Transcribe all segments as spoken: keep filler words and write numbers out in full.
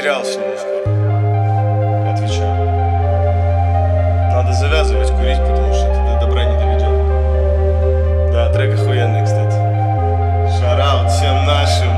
потерялся немножко. Отвечаю. Надо завязывать курить, потому что это до добра не доведет. Да, трек охуенный, кстати. Шараут всем нашим.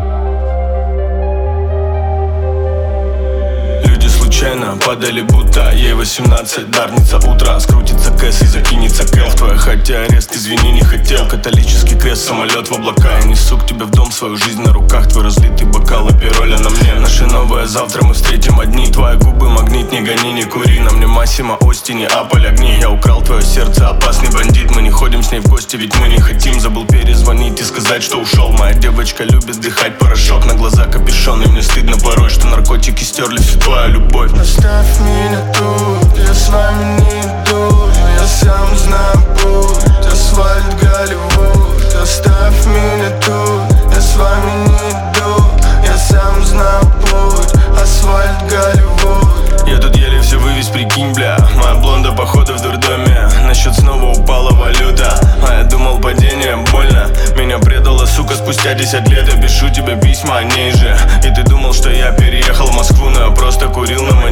Люди случайно падали, будто ей восемнадцать. Дарница утра, скрутится кэс и закинется кэл. В твоей хате арест, извини, не хотел. Католический крест, самолет в облака. Я несу к тебе в дом свою жизнь на руках. Твой разлитый бокал и пироля на мне. Наше новое завтра мы встретим одни. Твои губы магнит, не гони, не кури. На мне Массимо, Ости, не Аполь, огни. Я украл твое сердце, опасный бандит. Мы не ходим с ней в гости, ведь мы не хотим. Забыл перезвонить и сказать, что ушел. Моя девочка любит вдыхать порошок. На глаза капюшон, и мне стыдно порой, что наркотики стерли всю твою любовь. Оставь меня тут, я с вами не иду. Но я сам знаю путь, асфальт Голливуд. Оставь меня тут, я с вами не иду. Я сам знаю путь, асфальт Голливуд. Я тут еле все вывез, прикинь, бля. Моя блонда, походу, в дурдоме. На счет снова упала валюта. А я думал, падение больно. Меня предала, сука, спустя десять лет. Я пишу тебе письма о ней же. И ты думал, что я переехал в Москву, но я просто курил на моей